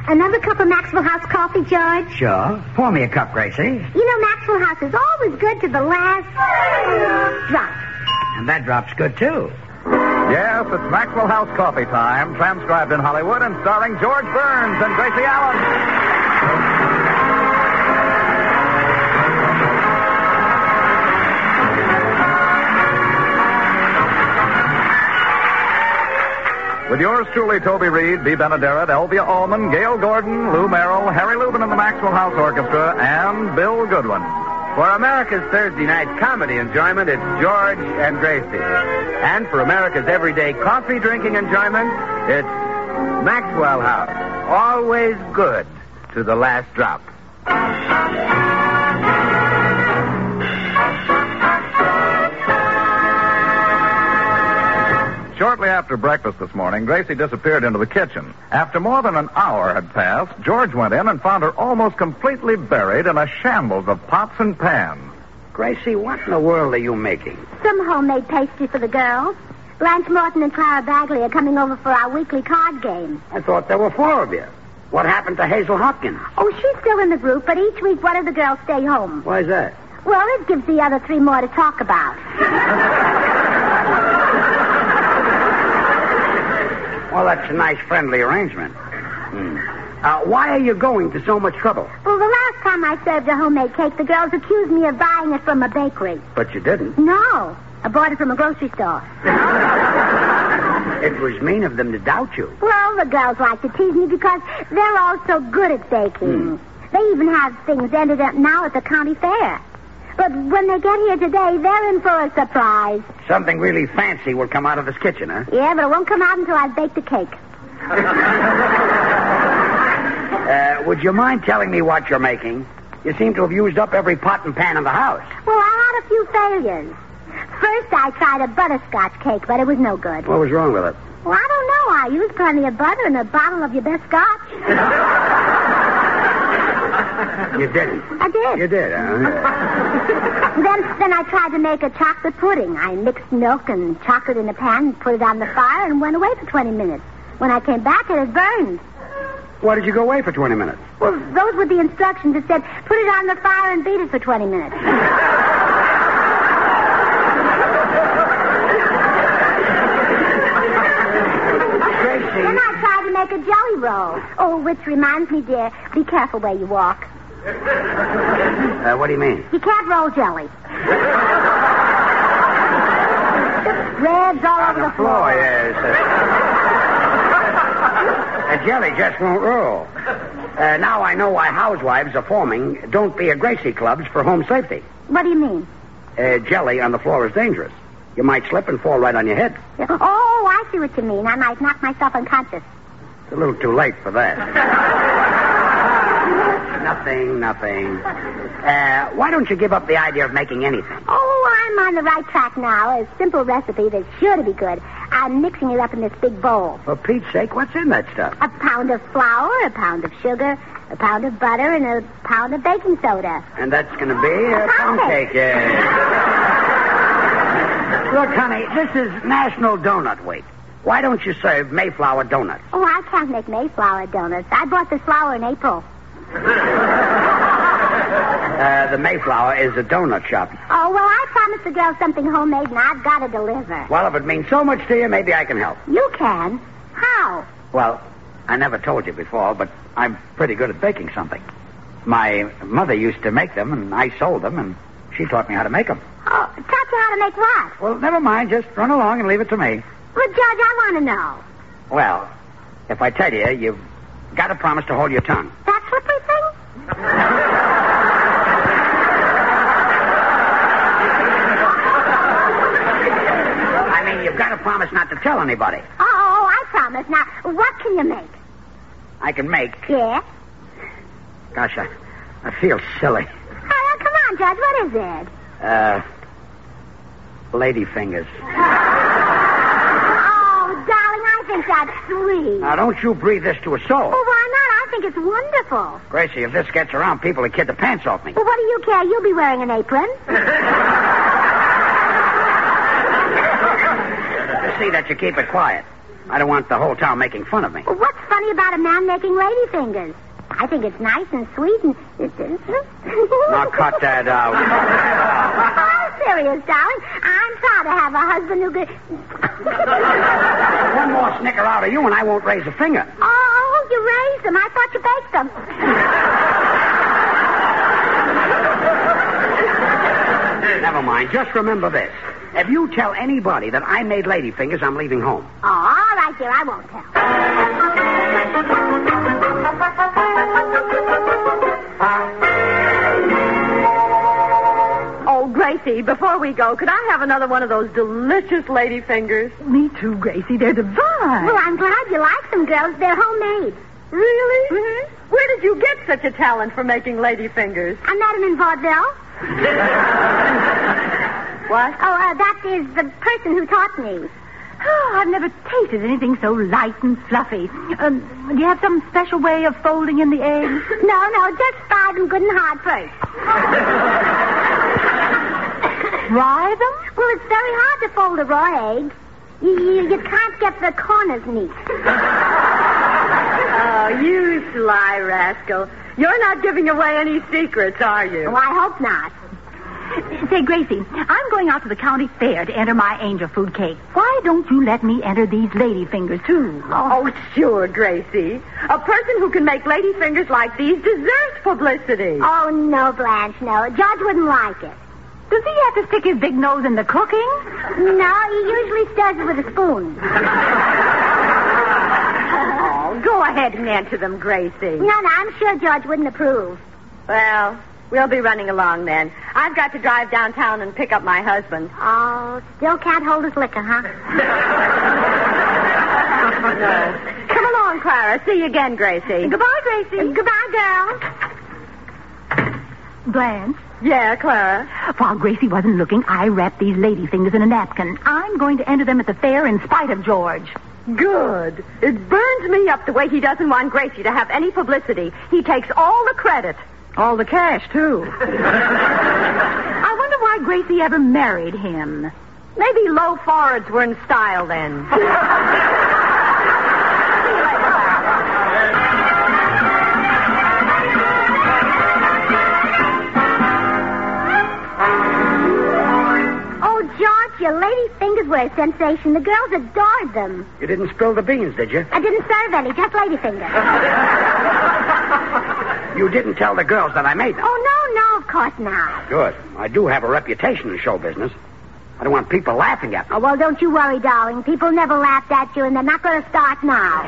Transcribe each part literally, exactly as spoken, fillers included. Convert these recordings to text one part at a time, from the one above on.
Another cup of Maxwell House coffee, George? Sure. Pour me a cup, Gracie. You know, Maxwell House is always good to the last drop. And that drop's good, too. Yes, it's Maxwell House coffee time, transcribed in Hollywood and starring George Burns and Gracie Allen. With yours truly, Toby Reed, Bea Benaderet, Elvia Allman, Gail Gordon, Lou Merrill, Harry Lubin and the Maxwell House Orchestra, and Bill Goodwin. For America's Thursday night comedy enjoyment, it's George and Gracie. And for America's everyday coffee drinking enjoyment, it's Maxwell House. Always good to the last drop. Shortly after breakfast this morning, Gracie disappeared into the kitchen. After more than an hour had passed, George went in and found her almost completely buried in a shambles of pots and pans. Gracie, what in the world are you making? Some homemade pastry for the girls. Blanche Morton and Clara Bagley are coming over for our weekly card game. I thought there were four of you. What happened to Hazel Hopkins? Oh, she's still in the group, but each week one of the girls stay home. Why's that? Well, it gives the other three more to talk about. Well, that's a nice, friendly arrangement. Hmm. Uh, why are you going to so much trouble? Well, the last time I served a homemade cake, the girls accused me of buying it from a bakery. But you didn't. No, I bought it from a grocery store. It was mean of them to doubt you. Well, the girls like to tease me because they're all so good at baking. Hmm. They even have things ended up now at the county fair. But when they get here today, they're in for a surprise. Something really fancy will come out of this kitchen, huh? Yeah, but it won't come out until I've baked the cake. uh, would you mind telling me what you're making? You seem to have used up every pot and pan in the house. Well, I had a few failures. First, I tried a butterscotch cake, but it was no good. What was wrong with it? Well, I don't know. I used plenty of butter and a bottle of your best scotch. You didn't? I did. You did, huh? then, then I tried to make a chocolate pudding. I mixed milk and chocolate in a pan, put it on the fire, and went away for twenty minutes. When I came back, it had burned. Why did you go away for twenty minutes? Well, those were the instructions. It said, put it on the fire and beat it for twenty minutes. Then I tried to make a jelly roll. Oh, which reminds me, dear, be careful where you walk. Uh, what do you mean? You can't roll jelly. Red's all over the floor. Oh, yes. The jelly just won't roll. Uh, now I know why housewives are forming Don't Be a Gracie clubs for home safety. What do you mean? Uh, jelly on the floor is dangerous. You might slip and fall right on your head. Oh, I see what you mean. I might knock myself unconscious. It's a little too late for that. Nothing, nothing. Uh, why don't you give up the idea of making anything? Oh, I'm on the right track now. A simple recipe that's sure to be good. I'm mixing it up in this big bowl. For Pete's sake, what's in that stuff? A pound of flour, a pound of sugar, a pound of butter, and a pound of baking soda. And that's going to be a pound cake, yes. Look, honey, this is National Donut Week. Why don't you serve Mayflower donuts? Oh, I can't make Mayflower donuts. I bought this flour in April. Uh, the Mayflower is a donut shop. Oh, well, I promised the girls something homemade, and I've got to deliver. Well, if it means so much to you, maybe I can help. You can? How? Well, I never told you before, but I'm pretty good at baking something. My mother used to make them, and I sold them, and she taught me how to make them. Oh, taught you how to make what? Well, never mind. Just run along and leave it to me. Well, Judge, I want to know. Well, if I tell you, you've got to promise to hold your tongue. That's what they think? I mean, you've got to promise not to tell anybody. Oh, I promise. Now, what can you make? I can make... Yeah? Gosh, I, I feel silly. Oh, come on, Judge. What is it? Uh, lady fingers. Oh, darling, I think that's sweet. Now, don't you breathe this to a soul. Well, why not? I think it's wonderful. Gracie, if this gets around, people will kid the pants off me. Well, what do you care? You'll be wearing an apron. Just see that you keep it quiet. I don't want the whole town making fun of me. Well, what's funny about a man making lady fingers? I think it's nice and sweet and... Now cut that out. I'm serious, darling. I'm proud to have a husband who could... One more snicker out of you and I won't raise a finger. Oh, you raised them. I thought you baked them. Never mind. Just remember this. If you tell anybody that I made lady fingers, I'm leaving home. Oh, all right, dear. I won't tell. Oh, Gracie, before we go, could I have another one of those delicious lady fingers? Me too, Gracie. They're divine. Well, I'm glad you like them, girls. They're homemade. Really? Mm-hmm. Where did you get such a talent for making lady fingers? I met them in vaudeville. What? Oh, uh, that is the person who taught me. Oh, I've never tasted anything so light and fluffy. Um, do you have some special way of folding in the eggs? No, no, just fry them good and hard first. Fry them? Well, it's very hard to fold a raw egg. You, you, you can't get the corners neat. Oh, you sly rascal. You're not giving away any secrets, are you? Oh, I hope not. Say, Gracie, I'm going out to the county fair to enter my angel food cake. Why don't you let me enter these lady fingers, too? Oh, sure, Gracie. A person who can make lady fingers like these deserves publicity. Oh, no, Blanche, no. George wouldn't like it. Does he have to stick his big nose in the cooking? No, he usually stirs it with a spoon. Oh, go ahead and enter them, Gracie. No, no, I'm sure George wouldn't approve. Well, we'll be running along then. I've got to drive downtown and pick up my husband. Oh, still can't hold his liquor, huh? No. Come along, Clara. See you again, Gracie. Goodbye, Gracie. Goodbye, girl. Blanche? Yeah, Clara. While Gracie wasn't looking, I wrapped these lady fingers in a napkin. I'm going to enter them at the fair in spite of George. Good. It burns me up the way he doesn't want Gracie to have any publicity. He takes all the credit. All the cash, too. I wonder why Gracie ever married him. Maybe low foreheads were in style then. Your lady fingers were a sensation. The girls adored them. You didn't spill the beans, did you? I didn't serve any, just lady fingers. You didn't tell the girls that I made them? Oh, no, no, of course not. Good. I do have a reputation in show business. I don't want people laughing at me. Oh, well, don't you worry, darling. People never laughed at you, and they're not going to start now.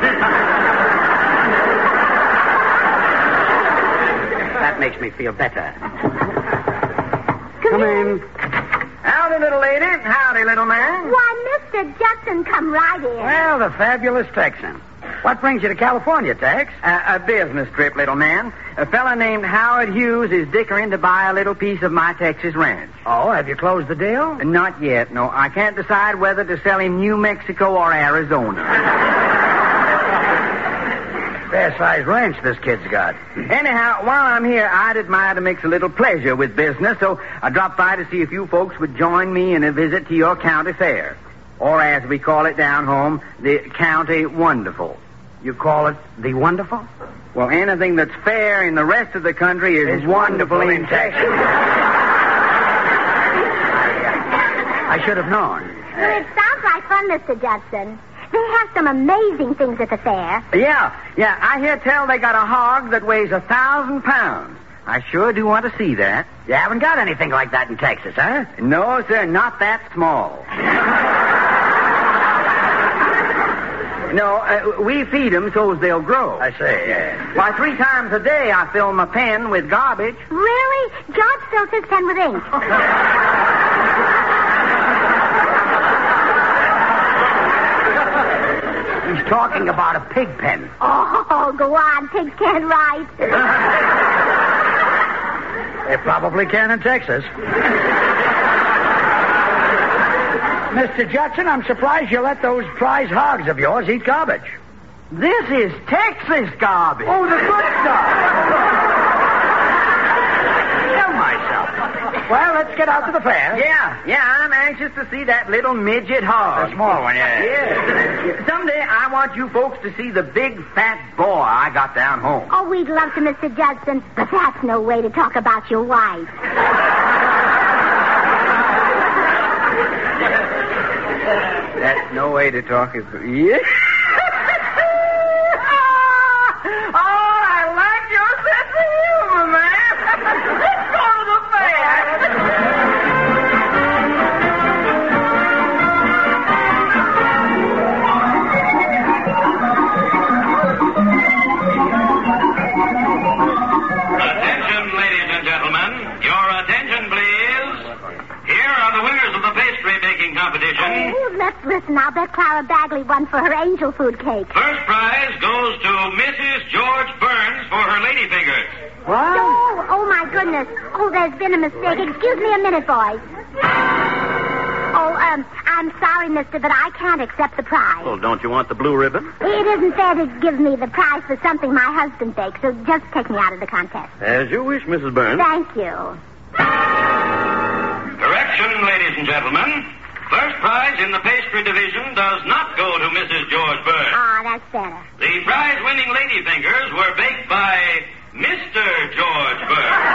That makes me feel better. Come, Come in. in. Howdy, little lady. Howdy, little man. Why, Mister Judson, come right in. Well, the fabulous Texan. What brings you to California, Tex? Uh, a business trip, little man. A fella named Howard Hughes is dickering to buy a little piece of my Texas ranch. Oh, have you closed the deal? Not yet, no. I can't decide whether to sell him New Mexico or Arizona. Fair-sized ranch this kid's got. Anyhow, while I'm here, I'd admire to mix a little pleasure with business, so I dropped by to see if you folks would join me in a visit to your county fair. Or as we call it down home, the County Wonderful. You call it the Wonderful? Well, anything that's fair in the rest of the country is It's wonderful, wonderful in in Texas. I should have known. Well, it sounds like fun, Mister Judson. They have some amazing things at the fair. Yeah, yeah. I hear tell they got a hog that weighs a thousand pounds. I sure do want to see that. You haven't got anything like that in Texas, huh? No, sir, not that small. No, uh, we feed them so's they'll grow. I see, yeah. Why, three times a day I fill my pen with garbage. Really? George fills his pen with ink. He's talking about a pig pen. Oh, go on. Pigs can't write. They probably can in Texas. Mister Judson, I'm surprised you let those prize hogs of yours eat garbage. This is Texas garbage. Oh, the good stuff. Kill myself. Well, let's get out to the fair. Yeah, yeah, I'm anxious to see that little midget hog. The small one, yeah. Yeah. Someday I want you folks to see the big fat boy I got down home. Oh, we'd love to, Mister Judson, but that's no way to talk about your wife. That's no way to talk. Is yeah. Oh, I like your sense of humor, man. Let's go to the fair. Attention, ladies and gentlemen. Your attention, please. Here are the winners of the pastry making competition. Oh, let's listen. I'll bet Clara Bagley won for her angel food cake. First prize goes to Missus George Burns for her ladyfingers. What? Oh, oh, my goodness. Oh, there's been a mistake. Excuse me a minute, boys. Oh, um, I'm sorry, mister, but I can't accept the prize. Well, don't you want the blue ribbon? It isn't fair to give me the prize for something my husband baked, so just take me out of the contest. As you wish, Missus Burns. Thank you. Correction, ladies and gentlemen. First prize in the pastry division does not go to Missus George Burns. Ah, that's better. The prize-winning ladyfingers were baked by Mister George Burns.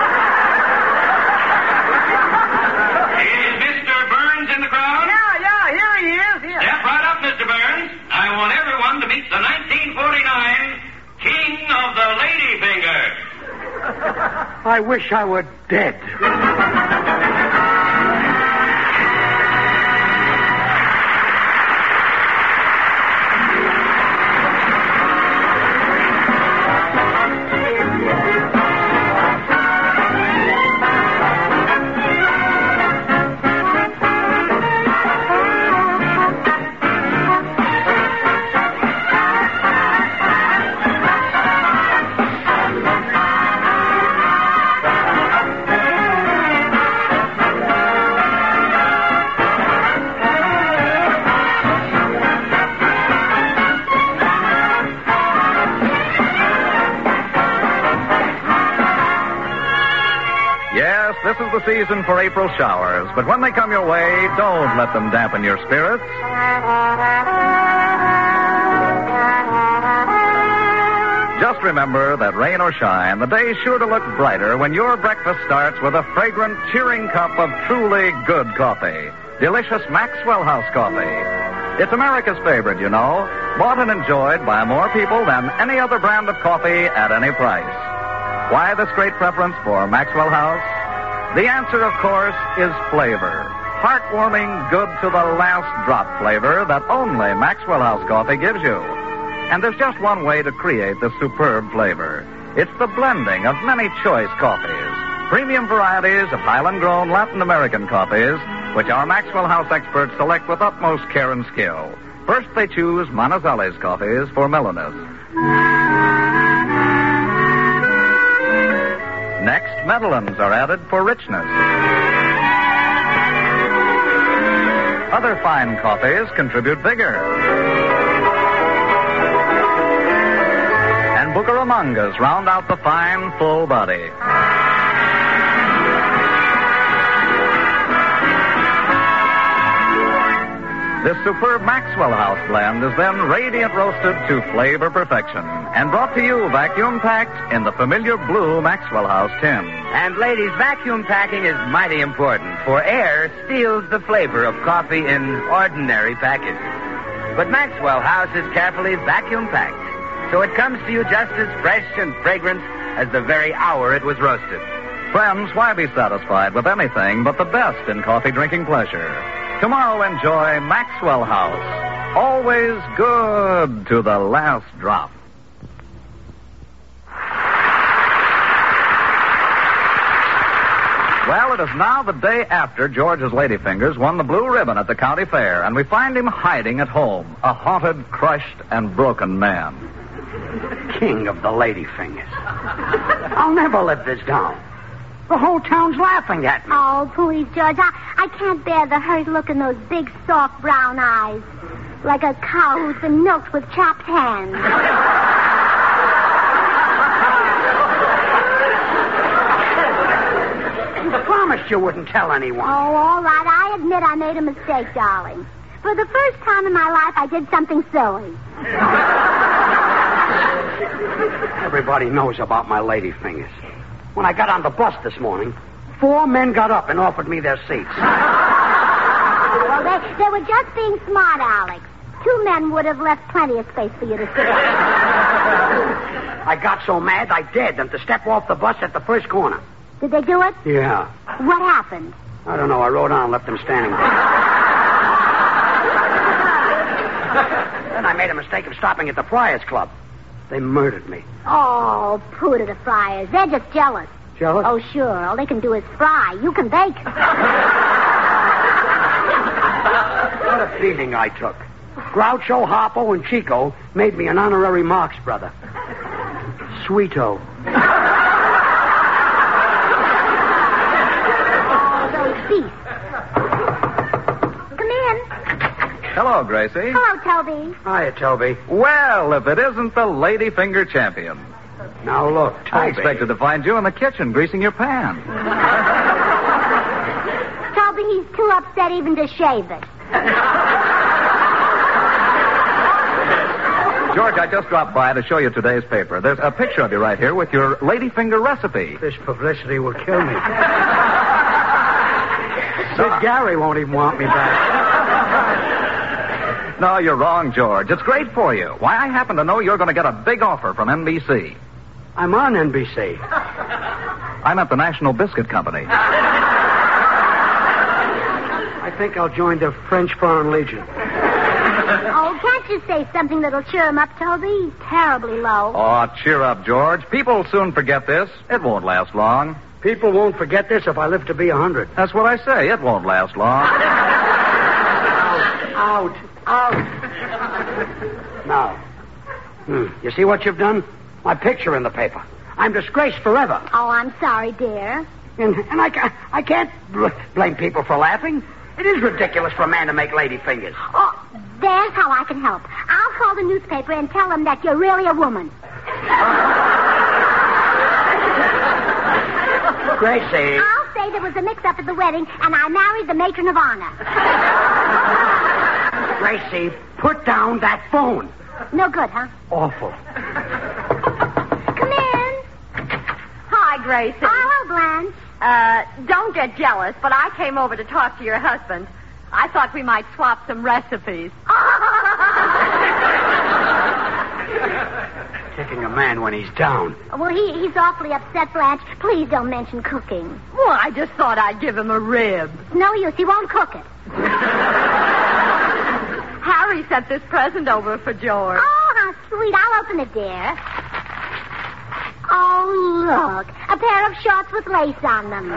Is Mister Burns in the crowd? Yeah, yeah, here he is. Here. Step right up, Mister Burns. I want everyone to meet the nineteen forty-nine King of the Ladyfingers. I wish I were dead. This is the season for April showers, but when they come your way, don't let them dampen your spirits. Just remember that rain or shine, the day's sure to look brighter when your breakfast starts with a fragrant, cheering cup of truly good coffee. Delicious Maxwell House coffee. It's America's favorite, you know, bought and enjoyed by more people than any other brand of coffee at any price. Why this great preference for Maxwell House? The answer, of course, is flavor. Heartwarming, good to the last drop flavor that only Maxwell House coffee gives you. And there's just one way to create this superb flavor. It's the blending of many choice coffees. Premium varieties of Highland-grown Latin American coffees, which our Maxwell House experts select with utmost care and skill. First, they choose Manizales coffees for mellowness. Next, Medellins are added for richness. Other fine coffees contribute vigor. And Bucaramangas round out the fine, full body. This superb Maxwell House blend is then radiant roasted to flavor perfection and brought to you vacuum packed in the familiar blue Maxwell House tin. And ladies, vacuum packing is mighty important, for air steals the flavor of coffee in ordinary packages. But Maxwell House is carefully vacuum packed, so it comes to you just as fresh and fragrant as the very hour it was roasted. Friends, why be satisfied with anything but the best in coffee drinking pleasure? Tomorrow, enjoy Maxwell House. Always good to the last drop. Well, it is now the day after George's Ladyfingers won the blue ribbon at the county fair, and we find him hiding at home, a haunted, crushed, and broken man. King of the Ladyfingers. I'll never live this down. The whole town's laughing at me. Oh, please, George. I, I can't bear the hurt look in those big, soft brown eyes. Like a cow who's been milked with chapped hands. You promised you wouldn't tell anyone. Oh, all right. I admit I made a mistake, darling. For the first time in my life, I did something silly. Everybody knows about my lady fingers. When I got on the bus this morning, four men got up and offered me their seats. Well, they, they were just being smart, Alex. Two men would have left plenty of space for you to sit. I got so mad I dared them to step off the bus at the first corner. Did they do it? Yeah. What happened? I don't know. I rode on and left them standing there. Then I made a mistake of stopping at the Friars Club. They murdered me. Oh, pooh to the Friars. They're just jealous. Jealous? Oh, sure. All they can do is fry. You can bake. What a beating I took. Groucho, Harpo, and Chico made me an honorary Marx brother. Sweeto. Oh, those beasts. Come in. Hello, Gracie. Hello, Toby. Hiya, Toby. Well, if it isn't the Lady Finger champion. Now, look, Toby. I expected to find you in the kitchen greasing your pan. Toby, he's too upset even to shave it. George, I just dropped by to show you today's paper. There's a picture of you right here with your ladyfinger recipe. This publicity will kill me. Sid Gary won't even want me back. No, you're wrong, George. It's great for you. Why, I happen to know you're going to get a big offer from N B C. I'm on N B C. I'm at the National Biscuit Company. I think I'll join the French Foreign Legion. Oh, can't you say something that'll cheer him up, Toby? He's terribly low. Oh, cheer up, George. People will soon forget this. It won't last long. People won't forget this if I live to be a hundred. That's what I say. It won't last long. Out. Out. Out. Now. Hmm. You see what you've done? My picture in the paper. I'm disgraced forever. Oh, I'm sorry, dear. And, and I, ca- I can't bl- blame people for laughing. It is ridiculous for a man to make lady fingers. Oh, there's how I can help. I'll call the newspaper and tell them that you're really a woman. Gracie. I'll say there was a mix-up at the wedding, and I married the matron of honor. Gracie, put down that phone. No good, huh? Awful. Come in. Hi, Gracie. Hello, Blanche. Uh, don't get jealous, but I came over to talk to your husband. I thought we might swap some recipes. Taking a man when he's down. Well, he, he's awfully upset, Blanche. Please don't mention cooking. Well, I just thought I'd give him a rib. No use. He won't cook it. Harry sent this present over for George. Oh, how sweet. I'll open it, dear. Oh, look. A pair of shorts with lace on them.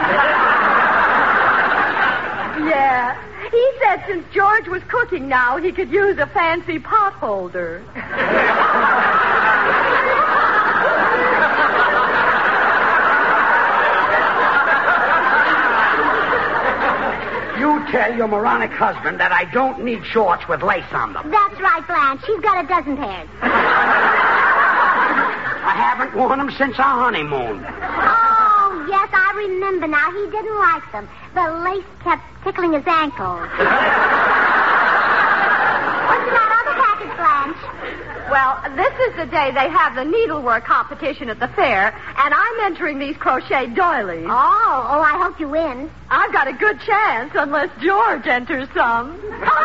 Yeah. He said since George was cooking now, he could use a fancy pot holder. You tell your moronic husband that I don't need shorts with lace on them. That's right, Blanche. She's got a dozen pairs. I haven't worn them since our honeymoon. Oh, yes, I remember now. He didn't like them. The lace kept tickling his ankles. What's in that other package, Blanche? Well, this is the day they have the needlework competition at the fair, and I'm entering these crochet doilies. Oh, oh, I hope you win. I've got a good chance, unless George enters some.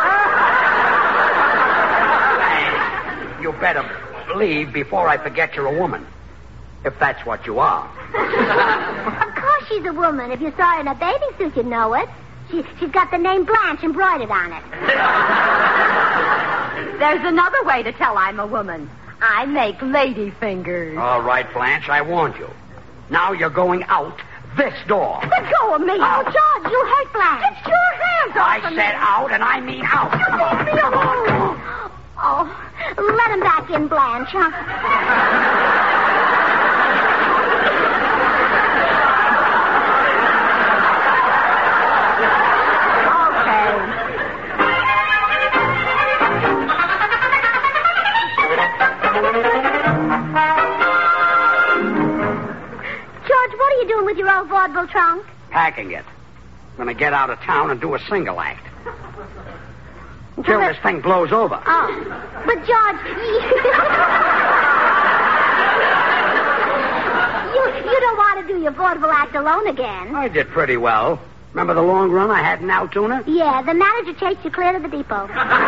You better leave before I forget you're a woman. If that's what you are. Of course she's a woman. If you saw her in a bathing suit, you'd know it. She, she's got the name Blanche embroidered on it. There's another way to tell I'm a woman. I make lady fingers. All right, Blanche, I warned you. Now you're going out this door. Let go of me. Oh, George, you hurt Blanche. Get your hands off I of me. said out, and I mean out. You leave me alone. Oh, let him back in, Blanche, huh? George, what are you doing with your old vaudeville trunk? Packing it. I'm going to get out of town and do a single act. Until this thing blows over. Oh. But, George, you, you don't want to do your vaudeville act alone again. I did pretty well. Remember the long run I had in Altoona? Yeah, the manager chased you clear to the depot.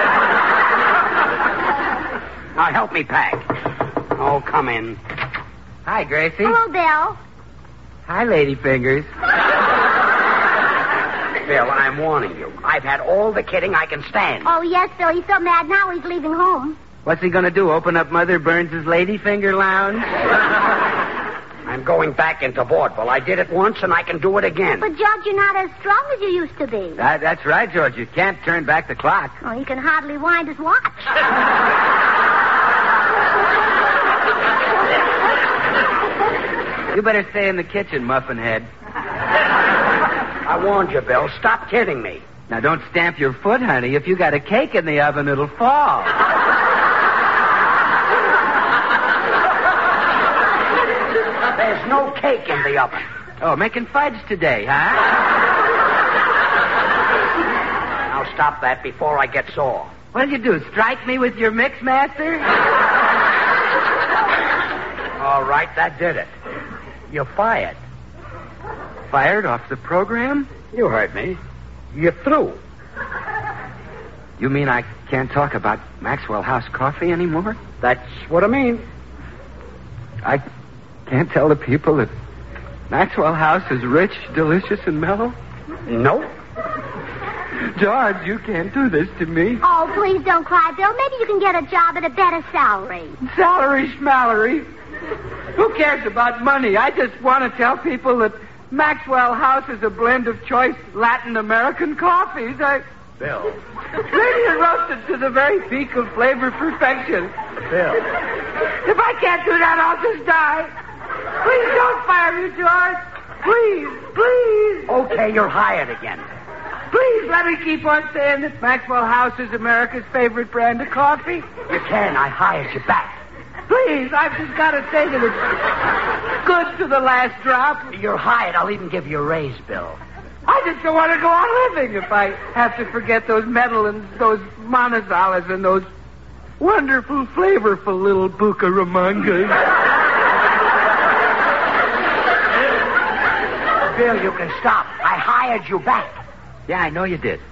Now help me pack. Oh, come in. Hi, Gracie. Hello, Bill. Hi, Ladyfingers. Bill, I'm warning you. I've had all the kidding I can stand. Oh, yes, Bill. He's so mad now he's leaving home. What's he going to do, open up Mother Burns' Ladyfinger Lounge? I'm going back into vaudeville. I did it once, and I can do it again. But, George, you're not as strong as you used to be. That, that's right, George. You can't turn back the clock. Oh, he can hardly wind his watch. You better stay in the kitchen, Muffinhead. I warned you, Bill. Stop kidding me. Now, don't stamp your foot, honey. If you got a cake in the oven, it'll fall. There's no cake in the oven. Oh, making fudge today, huh? Now stop that before I get sore. What'd you do, strike me with your mix master? All right, that did it. You're fired. Fired off the program? You heard me. You're through. You mean I can't talk about Maxwell House coffee anymore? That's what I mean. I can't tell the people that Maxwell House is rich, delicious, and mellow? No. George, you can't do this to me. Oh, please don't cry, Bill. Maybe you can get a job at a better salary. Salary schmallery. Who cares about money? I just want to tell people that Maxwell House is a blend of choice Latin American coffees. I... Bill. Radiant roasted to the very peak of flavor perfection. Bill. If I can't do that, I'll just die. Please don't fire me, George. Please, please. Okay, you're hired again. Please let me keep on saying that Maxwell House is America's favorite brand of coffee. You can. I hired you back. Please, I've just got to say that it's good to the last drop. You're hired. I'll even give you a raise, Bill. I just don't want to go on living if I have to forget those medallions, those monozolas, and those wonderful, flavorful little bucaramangas. Bill, you can stop. I hired you back. Yeah, I know you did.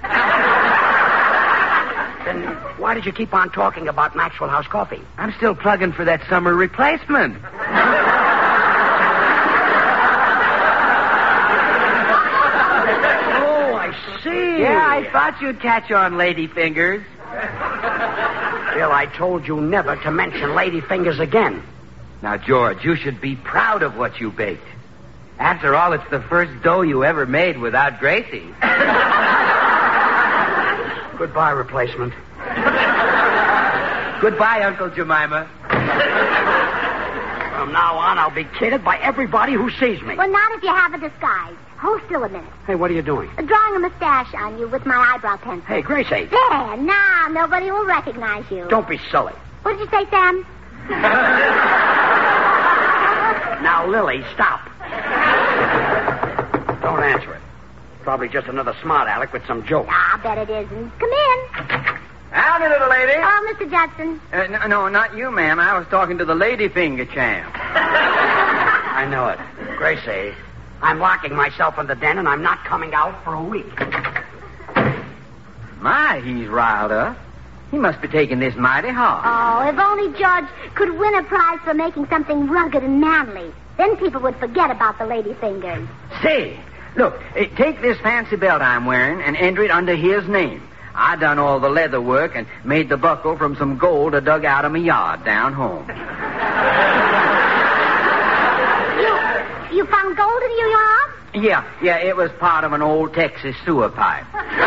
Then why did you keep on talking about Maxwell House coffee? I'm still plugging for that summer replacement. Oh, I see. Yeah, I thought you'd catch on, Ladyfingers. Bill, I told you never to mention Ladyfingers again. Now, George, you should be proud of what you baked. After all, it's the first dough you ever made without Gracie. Goodbye, replacement. Goodbye, Uncle Jemima. From now on, I'll be kidded by everybody who sees me. Well, not if you have a disguise. Hold still a minute. Hey, what are you doing? Drawing a mustache on you with my eyebrow pencil. Hey, Gracie. There, now nobody will recognize you. Don't be silly. What did you say, Sam? Now, Lily, stop. Don't answer it. Probably just another smart aleck with some joke. Ah, I bet it isn't. Come in. Howdy, little lady. Oh, Mister Judson. Uh, no, no, not you, ma'am. I was talking to the Ladyfinger champ. I know it. Gracie, I'm locking myself in the den, and I'm not coming out for a week. My, he's riled up. He must be taking this mighty hard. Oh, if only George could win a prize for making something rugged and manly. Then people would forget about the Ladyfingers. Say, look, uh, take this fancy belt I'm wearing and enter it under his name. I done all the leather work and made the buckle from some gold I dug out of my yard down home. You, you found gold in your yard? Yeah, yeah, it was part of an old Texas sewer pipe.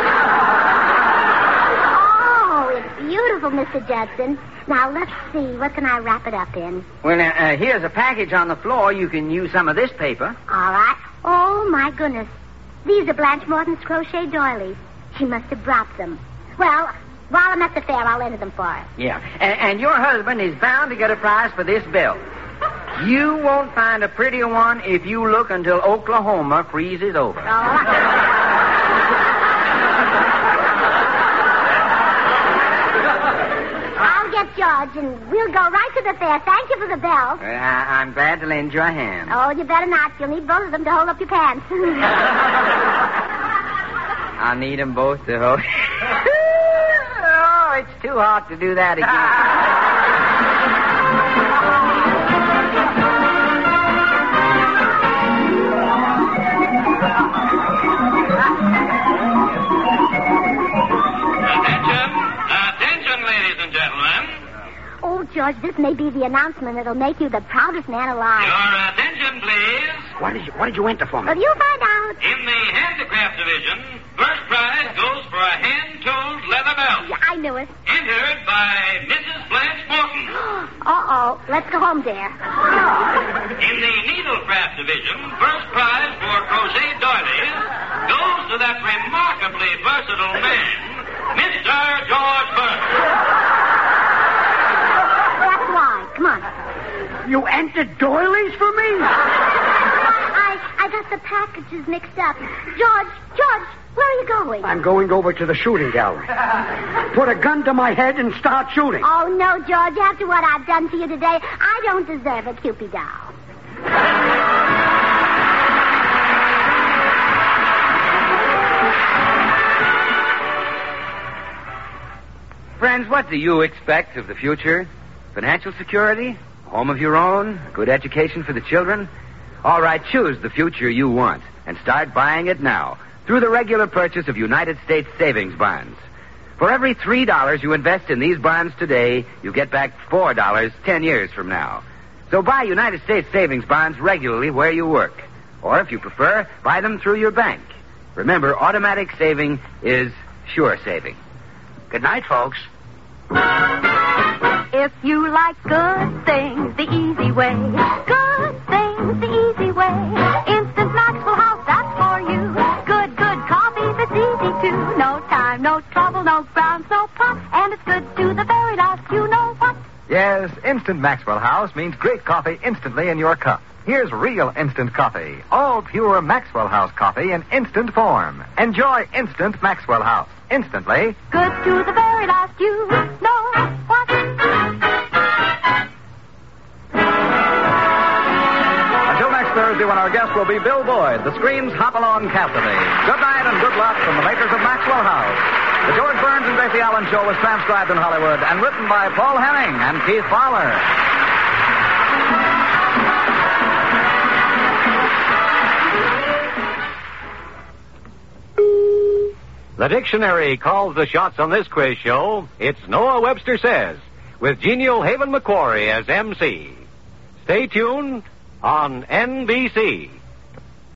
Oh, it's beautiful, Mister Judson. Now, let's see. What can I wrap it up in? Well, now, uh, here's a package on the floor. You can use some of this paper. All right. Oh, my goodness. These are Blanche Morton's crochet doilies. She must have dropped them. Well, while I'm at the fair, I'll enter them for her. Yeah, and, and your husband is bound to get a prize for this belt. You won't find a prettier one if you look until Oklahoma freezes over. All right. George, and we'll go right to the fair. Thank you for the bell. Uh, I- I'm glad to lend you a hand. Oh, you better not. You'll need both of them to hold up your pants. I'll need them both to hold. Oh, it's too hot to do that again. George, this may be the announcement that'll make you the proudest man alive. Your attention, please. What did you, what did you enter for me? Well, you find out. In the handicraft division, first prize goes for a hand-tooled leather belt. Yeah, I knew it. Entered by Missus Blanche Morton. Uh-oh. Let's go home, dear. In the needlecraft division, first prize for crochet doilies goes to that remarkably versatile man, Mister George Burns. Come on. You entered doilies for me? I, I got the packages mixed up. George, George, where are you going? I'm going over to the shooting gallery. Put a gun to my head and start shooting. Oh, no, George. After what I've done to you today, I don't deserve a Cupid doll. Friends, what do you expect of the future? Financial security? Home of your own? Good education for the children? All right, choose the future you want and start buying it now through the regular purchase of United States savings bonds. For every three dollars you invest in these bonds today, you get back four dollars ten years from now. So buy United States savings bonds regularly where you work. Or if you prefer, buy them through your bank. Remember, automatic saving is sure saving. Good night, folks. If you like good things the easy way, good things the easy way, Instant Maxwell House, that's for you. Good, good coffee that's easy too. No time, no trouble, no grounds, no pot, and it's good to the very last, you know what? Yes, Instant Maxwell House means great coffee instantly in your cup. Here's real instant coffee. All pure Maxwell House coffee in instant form. Enjoy instant Maxwell House. Instantly. Good to the very last, you know what? Until next Thursday when our guest will be Bill Boyd, the screen's Hopalong Cassidy. Good night and good luck from the makers of Maxwell House. The George Burns and Gracie Allen Show was transcribed in Hollywood and written by Paul Henning and Keith Fowler. The dictionary calls the shots on this quiz show. It's Noah Webster Says, with genial Haven McQuarrie as M C. Stay tuned on N B C.